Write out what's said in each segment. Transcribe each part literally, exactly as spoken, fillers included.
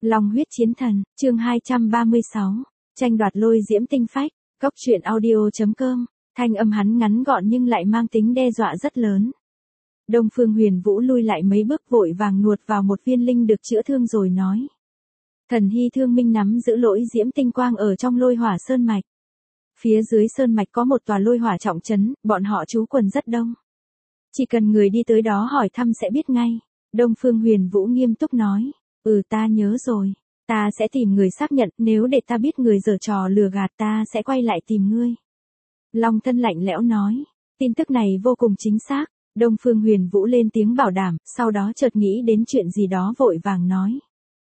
Long huyết chiến thần, chương hai trăm ba mươi sáu, tranh đoạt lôi diễm tinh phách, cốc truyện audio.com, thanh âm hắn ngắn gọn nhưng lại mang tính đe dọa rất lớn. Đông Phương Huyền Vũ lui lại mấy bước vội vàng nuốt vào một viên linh được chữa thương rồi nói. Thần Hy Thương Minh nắm giữ lỗi diễm tinh quang ở trong lôi hỏa sơn mạch. Phía dưới sơn mạch có một tòa lôi hỏa trọng trấn, bọn họ trú quần rất đông. Chỉ cần người đi tới đó hỏi thăm sẽ biết ngay. Đông Phương Huyền Vũ nghiêm túc nói. Ừ ta nhớ rồi. Ta sẽ tìm người xác nhận, nếu để ta biết người giở trò lừa gạt ta sẽ quay lại tìm ngươi. Long Thân lạnh lẽo nói. Tin tức này vô cùng chính xác. Đông Phương Huyền Vũ lên tiếng bảo đảm, sau đó chợt nghĩ đến chuyện gì đó vội vàng nói.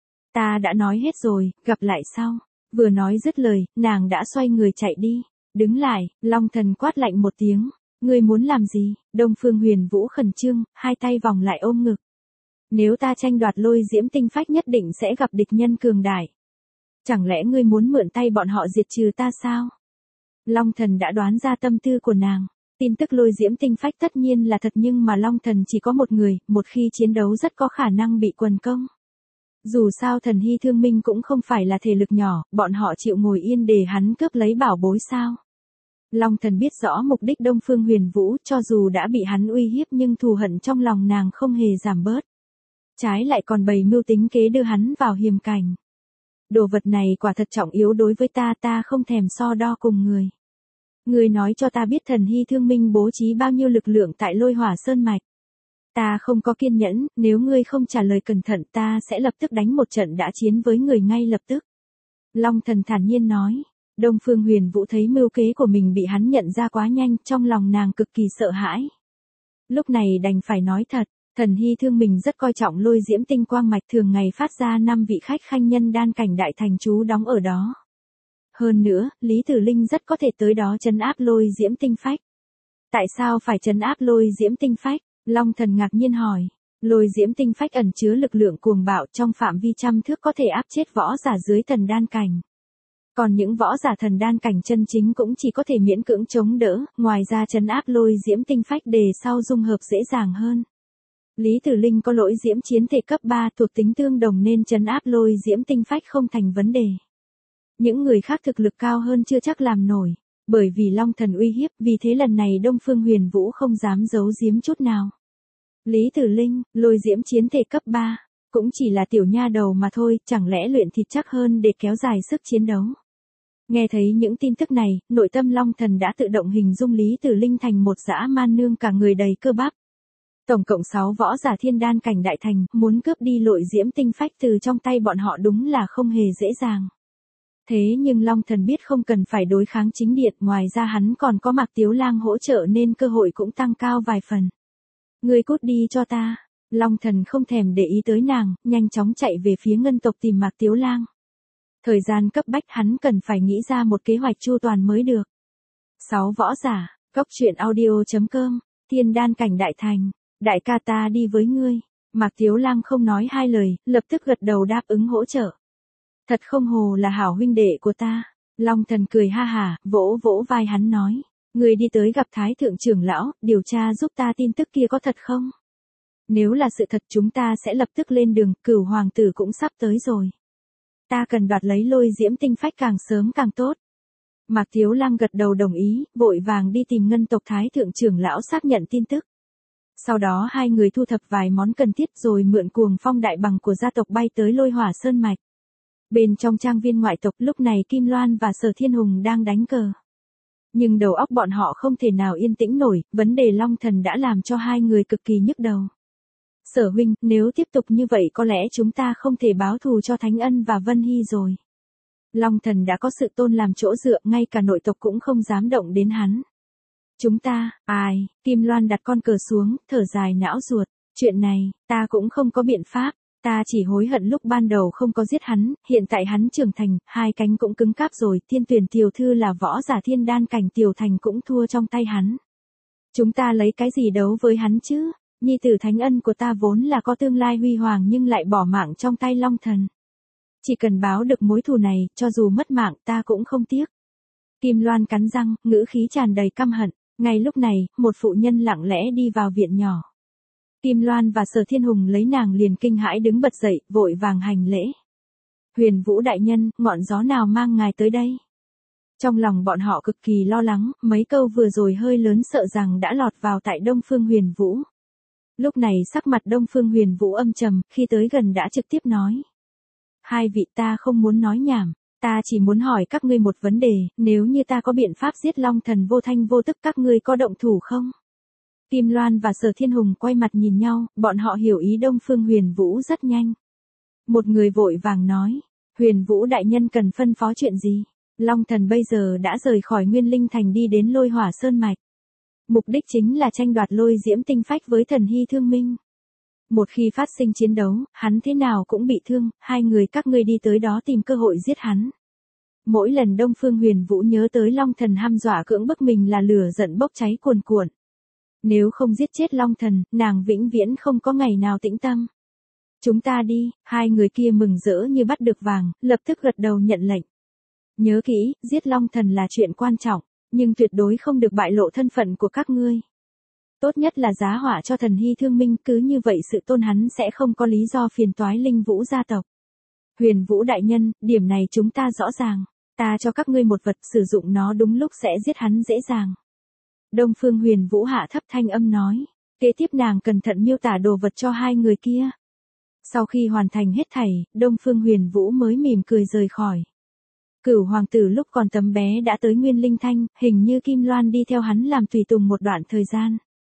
Ta đã nói hết rồi, gặp lại sau. Vừa nói dứt lời, nàng đã xoay người chạy đi. Đứng lại, Long Thần quát lạnh một tiếng. Ngươi muốn làm gì? Đông Phương Huyền Vũ khẩn trương, hai tay vòng lại ôm ngực. Nếu ta tranh đoạt lôi diễm tinh phách nhất định sẽ gặp địch nhân cường đại. Chẳng lẽ ngươi muốn mượn tay bọn họ diệt trừ ta sao? Long Thần đã đoán ra tâm tư của nàng. Tin tức lôi diễm tinh phách tất nhiên là thật nhưng mà Long Thần chỉ có một người, một khi chiến đấu rất có khả năng bị quần công. Dù sao Thần Hy Thương Minh cũng không phải là thể lực nhỏ, bọn họ chịu ngồi yên để hắn cướp lấy bảo bối sao? Long Thần biết rõ mục đích Đông Phương Huyền Vũ, cho dù đã bị hắn uy hiếp nhưng thù hận trong lòng nàng không hề giảm bớt. Trái lại còn bày mưu tính kế đưa hắn vào hiểm cảnh. Đồ vật này quả thật trọng yếu đối với ta, ta không thèm so đo cùng người. Người nói cho ta biết Thần Hy Thương Minh bố trí bao nhiêu lực lượng tại lôi hỏa sơn mạch. Ta không có kiên nhẫn, nếu ngươi không trả lời cẩn thận ta sẽ lập tức đánh một trận đã chiến với người ngay lập tức. Long Thần thản nhiên nói. Đông Phương Huyền Vũ thấy mưu kế của mình bị hắn nhận ra quá nhanh, trong lòng nàng cực kỳ sợ hãi. Lúc này đành phải nói thật, Thần Hy Thương mình rất coi trọng lôi diễm tinh quang mạch, thường ngày phát ra năm vị khách khanh nhân đan cảnh đại thành trú đóng ở đó. Hơn nữa, Lý Tử Linh rất có thể tới đó trấn áp lôi diễm tinh phách. Tại sao phải trấn áp lôi diễm tinh phách? Long Thần ngạc nhiên hỏi. Lôi diễm tinh phách ẩn chứa lực lượng cuồng bạo, trong phạm vi trăm thước có thể áp chết võ giả dưới thần đan cảnh. Còn những võ giả thần đan cảnh chân chính cũng chỉ có thể miễn cưỡng chống đỡ, ngoài ra trấn áp lôi diễm tinh phách để sau dung hợp dễ dàng hơn. Lý Tử Linh có lỗi diễm chiến thể cấp ba thuộc tính tương đồng nên trấn áp lôi diễm tinh phách không thành vấn đề. Những người khác thực lực cao hơn chưa chắc làm nổi, bởi vì Long Thần uy hiếp, vì thế lần này Đông Phương Huyền Vũ không dám giấu giếm chút nào. Lý Tử Linh, lôi diễm chiến thể cấp ba, cũng chỉ là tiểu nha đầu mà thôi, chẳng lẽ luyện thịt chắc hơn để kéo dài sức chiến đấu. Nghe thấy những tin tức này, nội tâm Long Thần đã tự động hình dung Lý Tử Linh thành một dã man nương cả người đầy cơ bắp. Tổng cộng sáu võ giả thiên đan cảnh đại thành, muốn cướp đi lôi diễm tinh phách từ trong tay bọn họ đúng là không hề dễ dàng. Thế nhưng Long Thần biết không cần phải đối kháng chính điện, ngoài ra hắn còn có Mạc Tiếu Lang hỗ trợ nên cơ hội cũng tăng cao vài phần. Ngươi cút đi cho ta. Long Thần không thèm để ý tới nàng, nhanh chóng chạy về phía ngân tộc tìm Mạc Tiếu Lang. Thời gian cấp bách hắn cần phải nghĩ ra một kế hoạch chu toàn mới được. Sáu võ giả, cốc truyện audio.com, thiên đan cảnh đại thành, đại ca ta đi với ngươi. Mạc Tiếu Lang không nói hai lời, lập tức gật đầu đáp ứng hỗ trợ. Thật không hồ là hảo huynh đệ của ta. Long Thần cười ha hả, vỗ vỗ vai hắn nói. Người đi tới gặp Thái Thượng trưởng lão, điều tra giúp ta tin tức kia có thật không? Nếu là sự thật chúng ta sẽ lập tức lên đường, Cửu hoàng tử cũng sắp tới rồi. Ta cần đoạt lấy lôi diễm tinh phách càng sớm càng tốt. Mạc Tiếu Lang gật đầu đồng ý, vội vàng đi tìm ngân tộc Thái Thượng trưởng lão xác nhận tin tức. Sau đó hai người thu thập vài món cần thiết rồi mượn cuồng phong đại bằng của gia tộc bay tới lôi hỏa sơn mạch. Bên trong trang viên ngoại tộc lúc này Kim Loan và Sở Thiên Hùng đang đánh cờ. Nhưng đầu óc bọn họ không thể nào yên tĩnh nổi, vấn đề Long Thần đã làm cho hai người cực kỳ nhức đầu. Sở huynh, nếu tiếp tục như vậy có lẽ chúng ta không thể báo thù cho Thánh Ân và Vân Hy rồi. Long Thần đã có sự tôn làm chỗ dựa, ngay cả nội tộc cũng không dám động đến hắn. Chúng ta, ai, Kim Loan đặt con cờ xuống, thở dài não ruột, chuyện này, ta cũng không có biện pháp. Ta chỉ hối hận lúc ban đầu không có giết hắn, hiện tại hắn trưởng thành, hai cánh cũng cứng cáp rồi, Thiên Tuyển tiểu thư là võ giả thiên đan cảnh tiểu thành cũng thua trong tay hắn. Chúng ta lấy cái gì đấu với hắn chứ? Nhi tử Thánh Ân của ta vốn là có tương lai huy hoàng nhưng lại bỏ mạng trong tay Long Thần. Chỉ cần báo được mối thù này, cho dù mất mạng ta cũng không tiếc. Kim Loan cắn răng, ngữ khí tràn đầy căm hận. Ngay lúc này, một phụ nhân lặng lẽ đi vào viện nhỏ. Kim Loan và Sở Thiên Hùng lấy nàng liền kinh hãi đứng bật dậy, vội vàng hành lễ. Huyền Vũ đại nhân, ngọn gió nào mang ngài tới đây? Trong lòng bọn họ cực kỳ lo lắng, mấy câu vừa rồi hơi lớn sợ rằng đã lọt vào tại Đông Phương Huyền Vũ. Lúc này sắc mặt Đông Phương Huyền Vũ âm trầm, khi tới gần đã trực tiếp nói. Hai vị, ta không muốn nói nhảm, ta chỉ muốn hỏi các ngươi một vấn đề, nếu như ta có biện pháp giết Long Thần vô thanh vô tức các ngươi có động thủ không? Kim Loan và Sở Thiên Hùng quay mặt nhìn nhau, bọn họ hiểu ý Đông Phương Huyền Vũ rất nhanh. Một người vội vàng nói, Huyền Vũ đại nhân cần phân phó chuyện gì? Long Thần bây giờ đã rời khỏi Nguyên Linh Thành đi đến Lôi Hỏa Sơn Mạch. Mục đích chính là tranh đoạt lôi diễm tinh phách với thần Hy Thương Minh. Một khi phát sinh chiến đấu, hắn thế nào cũng bị thương, hai người các ngươi đi tới đó tìm cơ hội giết hắn. Mỗi lần Đông Phương Huyền Vũ nhớ tới Long Thần hăm dọa cưỡng bức mình là lửa giận bốc cháy cuồn cuộn. Nếu không giết chết Long Thần, nàng vĩnh viễn không có ngày nào tĩnh tâm. Chúng ta đi, hai người kia mừng rỡ như bắt được vàng, lập tức gật đầu nhận lệnh. Nhớ kỹ, giết Long Thần là chuyện quan trọng, nhưng tuyệt đối không được bại lộ thân phận của các ngươi. Tốt nhất là giá họa cho thần Hy Thương Minh, cứ như vậy sự tôn hắn sẽ không có lý do phiền toái Linh Vũ gia tộc. Huyền Vũ đại nhân, điểm này chúng ta rõ ràng, ta cho các ngươi một vật, sử dụng nó đúng lúc sẽ giết hắn dễ dàng. Đông Phương Huyền Vũ hạ thấp thanh âm nói, kế tiếp nàng cẩn thận miêu tả đồ vật cho hai người kia. Sau khi hoàn thành hết thảy, Đông Phương Huyền Vũ mới mỉm cười rời khỏi. Cửu hoàng tử lúc còn tấm bé đã tới Nguyên Linh Thanh, hình như Kim Loan đi theo hắn làm tùy tùng một đoạn thời gian.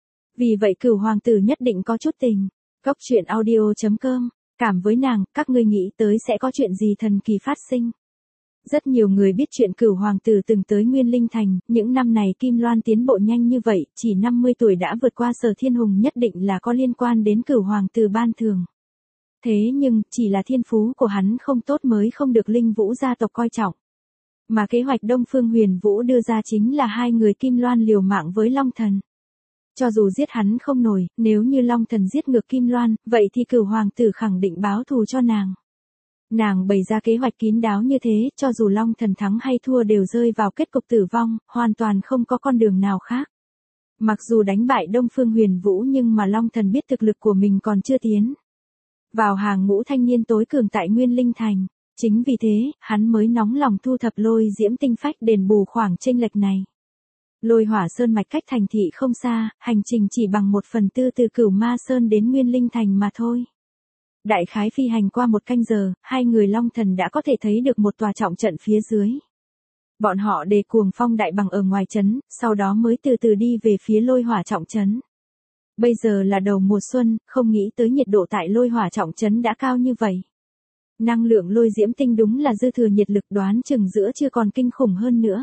Vì vậy Cửu hoàng tử nhất định có chút tình. Cốc truyện audio chấm com, cảm với nàng, các ngươi nghĩ tới sẽ có chuyện gì thần kỳ phát sinh. Rất nhiều người biết chuyện Cửu hoàng tử từng tới Nguyên Linh Thành, những năm này Kim Loan tiến bộ nhanh như vậy, chỉ năm mươi tuổi đã vượt qua Sở Thiên Hùng, nhất định là có liên quan đến Cửu hoàng tử ban thưởng. Thế nhưng, chỉ là thiên phú của hắn không tốt mới không được Linh Vũ gia tộc coi trọng. Mà kế hoạch Đông Phương Huyền Vũ đưa ra chính là hai người Kim Loan liều mạng với Long Thần. Cho dù giết hắn không nổi, nếu như Long Thần giết ngược Kim Loan, vậy thì Cửu hoàng tử khẳng định báo thù cho nàng. Nàng bày ra kế hoạch kín đáo như thế, cho dù Long Thần thắng hay thua đều rơi vào kết cục tử vong, hoàn toàn không có con đường nào khác. Mặc dù đánh bại Đông Phương Huyền Vũ nhưng mà Long Thần biết thực lực của mình còn chưa tiến vào hàng ngũ thanh niên tối cường tại Nguyên Linh Thành. Chính vì thế, hắn mới nóng lòng thu thập lôi diễm tinh phách đền bù khoảng chênh lệch này. Lôi Hỏa Sơn mạch cách thành thị không xa, hành trình chỉ bằng một phần tư từ Cửu Ma Sơn đến Nguyên Linh Thành mà thôi. Đại khái phi hành qua một canh giờ, hai người Long Thần đã có thể thấy được một tòa trọng trận phía dưới. Bọn họ đề cuồng phong đại bằng ở ngoài trấn, sau đó mới từ từ đi về phía Lôi Hỏa trọng trấn. Bây giờ là đầu mùa xuân, không nghĩ tới nhiệt độ tại Lôi Hỏa trọng trấn đã cao như vậy. Năng lượng lôi diễm tinh đúng là dư thừa nhiệt lực, đoán chừng giữa chưa còn kinh khủng hơn nữa.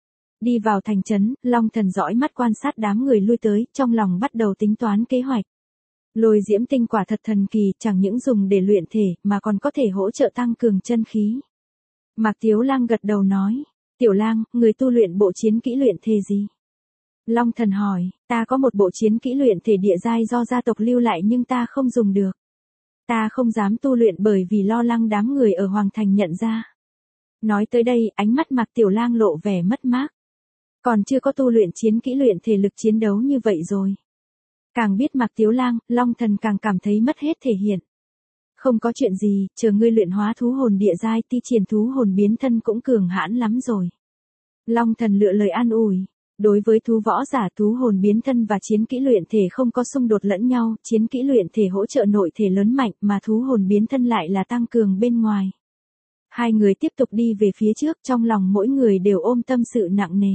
Đi vào thành trấn, Long Thần dõi mắt quan sát đám người lui tới, trong lòng bắt đầu tính toán kế hoạch. Lôi diễm tinh quả thật thần kỳ, chẳng những dùng để luyện thể, mà còn có thể hỗ trợ tăng cường chân khí. Mạc Tiếu Lang gật đầu nói, Tiểu Lang, người tu luyện bộ chiến kỹ luyện thể gì? Long Thần hỏi, ta có một bộ chiến kỹ luyện thể địa giai do gia tộc lưu lại nhưng ta không dùng được. Ta không dám tu luyện bởi vì lo lắng đám người ở Hoàng Thành nhận ra. Nói tới đây, ánh mắt Mạc Tiểu Lang lộ vẻ mất mát. Còn chưa có tu luyện chiến kỹ luyện thể lực chiến đấu như vậy rồi. Càng biết Mạc Tiếu Lang, Long Thần càng cảm thấy mất hết thể hiện. Không có chuyện gì, chờ ngươi luyện hóa thú hồn địa giai, ti triển thú hồn biến thân cũng cường hãn lắm rồi. Long Thần lựa lời an ủi. Đối với thú võ giả, thú hồn biến thân và chiến kỹ luyện thể không có xung đột lẫn nhau, chiến kỹ luyện thể hỗ trợ nội thể lớn mạnh mà thú hồn biến thân lại là tăng cường bên ngoài. Hai người tiếp tục đi về phía trước, trong lòng mỗi người đều ôm tâm sự nặng nề.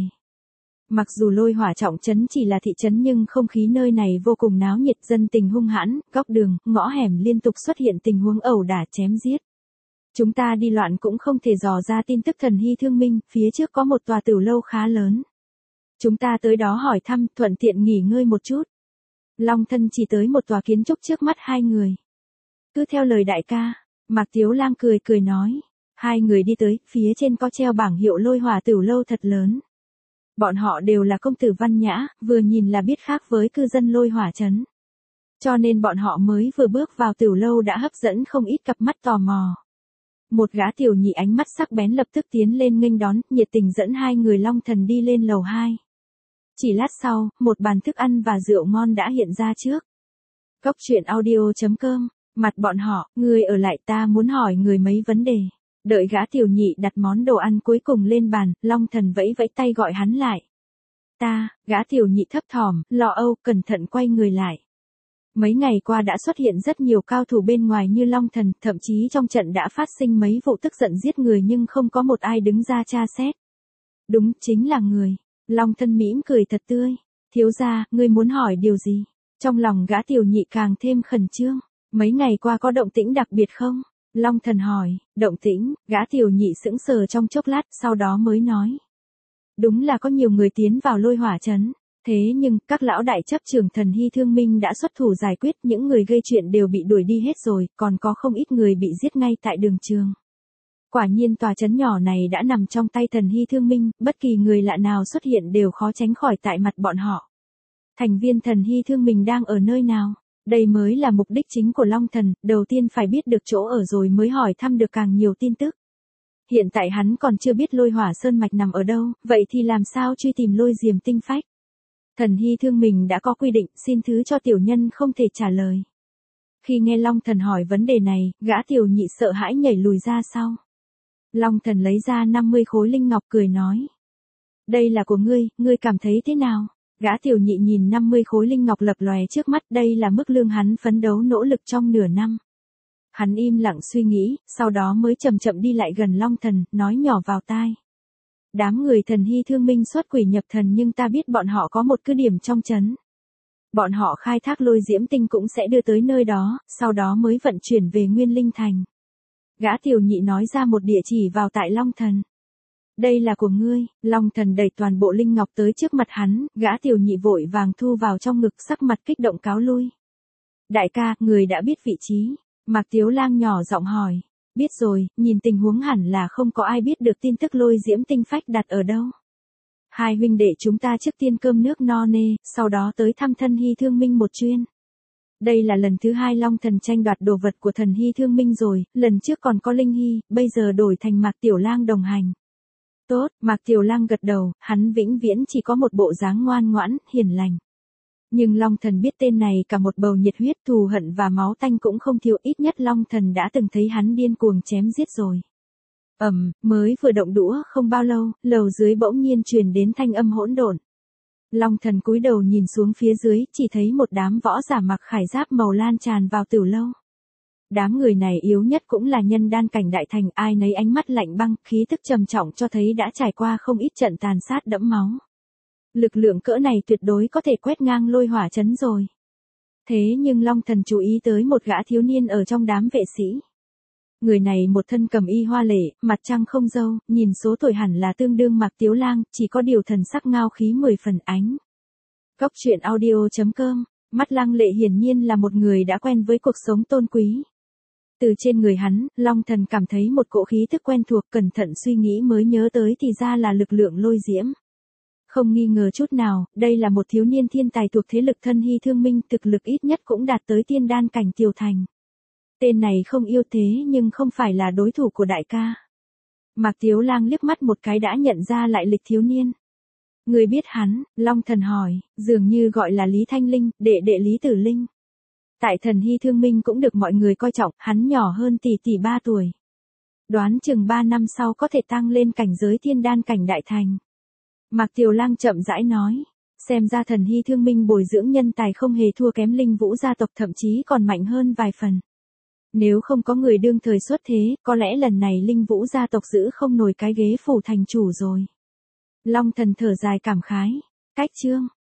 Mặc dù Lôi Hỏa trọng trấn chỉ là thị trấn nhưng không khí nơi này vô cùng náo nhiệt, dân tình hung hãn, góc đường, ngõ hẻm liên tục xuất hiện tình huống ẩu đả chém giết. Chúng ta đi loạn cũng không thể dò ra tin tức thần Hy Thương Minh, phía trước có một tòa tử lâu khá lớn. Chúng ta tới đó hỏi thăm, thuận tiện nghỉ ngơi một chút. Long Thân chỉ tới một tòa kiến trúc trước mắt hai người. Cứ theo lời đại ca, Mạc Tiếu Lang cười cười nói. Hai người đi tới, phía trên có treo bảng hiệu Lôi Hỏa Tử Lâu thật lớn. Bọn họ đều là công tử văn nhã, vừa nhìn là biết khác với cư dân Lôi Hỏa trấn. Cho nên bọn họ mới vừa bước vào Tử Lâu đã hấp dẫn không ít cặp mắt tò mò. Một gã tiểu nhị ánh mắt sắc bén lập tức tiến lên nghênh đón, nhiệt tình dẫn hai người Long Thần đi lên lầu hai. Chỉ lát sau, một bàn thức ăn và rượu ngon đã hiện ra trước. Cốc truyện audio chấm com, mặt bọn họ, người ở lại, ta muốn hỏi người mấy vấn đề. Đợi gã tiểu nhị đặt món đồ ăn cuối cùng lên bàn, Long Thần vẫy vẫy tay gọi hắn lại. Ta, gã tiểu nhị thấp thỏm, lo âu, cẩn thận quay người lại. Mấy ngày qua đã xuất hiện rất nhiều cao thủ bên ngoài như Long Thần, thậm chí trong trận đã phát sinh mấy vụ tức giận giết người nhưng không có một ai đứng ra tra xét. Đúng, chính là người. Long Thần mỉm cười thật tươi. Thiếu gia, ngươi muốn hỏi điều gì? Trong lòng gã tiểu nhị càng thêm khẩn trương. Mấy ngày qua có động tĩnh đặc biệt không? Long Thần hỏi. Động tĩnh, gã tiểu nhị sững sờ trong chốc lát, sau đó mới nói. Đúng là có nhiều người tiến vào Lôi Hỏa trấn. Thế nhưng, các lão đại chấp trưởng Thần Hy Thương Minh đã xuất thủ giải quyết, những người gây chuyện đều bị đuổi đi hết rồi, còn có không ít người bị giết ngay tại đường trường. Quả nhiên tòa trấn nhỏ này đã nằm trong tay Thần Hy Thương Minh, bất kỳ người lạ nào xuất hiện đều khó tránh khỏi tại mặt bọn họ. Thành viên Thần Hy Thương Minh đang ở nơi nào? Đây mới là mục đích chính của Long Thần, đầu tiên phải biết được chỗ ở rồi mới hỏi thăm được càng nhiều tin tức. Hiện tại hắn còn chưa biết Lôi Hỏa Sơn Mạch nằm ở đâu, vậy thì làm sao truy tìm Lôi Diềm Tinh Phách? Thần Hy Thương Minh đã có quy định, xin thứ cho tiểu nhân không thể trả lời. Khi nghe Long Thần hỏi vấn đề này, gã tiểu nhị sợ hãi nhảy lùi ra sau. Long Thần lấy ra năm mươi khối linh ngọc cười nói. Đây là của ngươi, ngươi cảm thấy thế nào? Gã tiểu nhị nhìn năm mươi khối linh ngọc lập lòe trước mắt, đây là mức lương hắn phấn đấu nỗ lực trong nửa năm. Hắn im lặng suy nghĩ, sau đó mới chậm chậm đi lại gần Long Thần, nói nhỏ vào tai. Đám người Thần Hy Thương Minh xuất quỷ nhập thần nhưng ta biết bọn họ có một cứ điểm trong trấn. Bọn họ khai thác Lôi Diễm Tinh cũng sẽ đưa tới nơi đó, sau đó mới vận chuyển về Nguyên Linh Thành. Gã tiểu nhị nói ra một địa chỉ vào tại Long Thần. Đây là của ngươi. Long Thần đẩy toàn bộ linh ngọc tới trước mặt hắn, gã tiểu nhị vội vàng thu vào trong ngực, sắc mặt kích động cáo lui. Đại ca, người đã biết vị trí. Mạc Tiếu Lang nhỏ giọng hỏi. Biết rồi, nhìn tình huống hẳn là không có ai biết được tin tức Lôi Diễm Tinh Phách đặt ở đâu. Hai huynh đệ chúng ta trước tiên cơm nước no nê, sau đó tới thăm Thần Hy Thương Minh một chuyến. Đây là lần thứ hai Long Thần tranh đoạt đồ vật của Thần Hy Thương Minh rồi, lần trước còn có Linh Hy, bây giờ đổi thành Mạc Tiểu Lang đồng hành. Tốt, Mạc Tiểu Lang gật đầu, hắn vĩnh viễn chỉ có một bộ dáng ngoan ngoãn, hiền lành. Nhưng Long Thần biết tên này cả một bầu nhiệt huyết, thù hận và máu tanh cũng không thiếu, ít nhất Long Thần đã từng thấy hắn điên cuồng chém giết rồi. Ầm, mới vừa động đũa không bao lâu, lầu dưới bỗng nhiên truyền đến thanh âm hỗn độn. Long Thần cúi đầu nhìn xuống phía dưới, chỉ thấy một đám võ giả mặc khải giáp màu lan tràn vào tiểu lâu. Đám người này yếu nhất cũng là nhân đan cảnh đại thành, ai nấy ánh mắt lạnh băng, khí tức trầm trọng cho thấy đã trải qua không ít trận tàn sát đẫm máu. Lực lượng cỡ này tuyệt đối có thể quét ngang Lôi Hỏa trấn rồi. Thế nhưng Long Thần chú ý tới một gã thiếu niên ở trong đám vệ sĩ. Người này một thân cầm y hoa lệ, mặt trăng không râu, nhìn số tuổi hẳn là tương đương Mạc Tiếu Lang, chỉ có điều thần sắc ngao khí mười phần ánh. Góc truyện audio chấm com, mắt Lăng Lệ hiển nhiên là một người đã quen với cuộc sống tôn quý. Từ trên người hắn, Long Thần cảm thấy một cỗ khí thức quen thuộc, cẩn thận suy nghĩ mới nhớ tới thì ra là lực lượng Lôi Diễm. Không nghi ngờ chút nào, đây là một thiếu niên thiên tài thuộc thế lực Thần Hy Thương Minh, thực lực ít nhất cũng đạt tới tiên đan cảnh tiểu thành. Tên này không yêu thế nhưng không phải là đối thủ của đại ca. Mạc Tiếu Lang liếc mắt một cái đã nhận ra lại lịch thiếu niên. Người biết hắn, Long Thần hỏi, dường như gọi là Lý Thanh Linh, đệ đệ Lý Tử Linh. Tại Thần Hy Thương Minh cũng được mọi người coi trọng, hắn nhỏ hơn tỷ tỷ ba tuổi. Đoán chừng ba năm sau có thể tăng lên cảnh giới thiên đan cảnh đại thành. Mạc Tiều Lang chậm rãi nói, xem ra Thần Hy Thương Minh bồi dưỡng nhân tài không hề thua kém Linh Vũ gia tộc, thậm chí còn mạnh hơn vài phần. Nếu không có người đương thời xuất thế, có lẽ lần này Linh Vũ gia tộc giữ không nổi cái ghế phủ thành chủ rồi. Long Thần thở dài cảm khái, cách chương.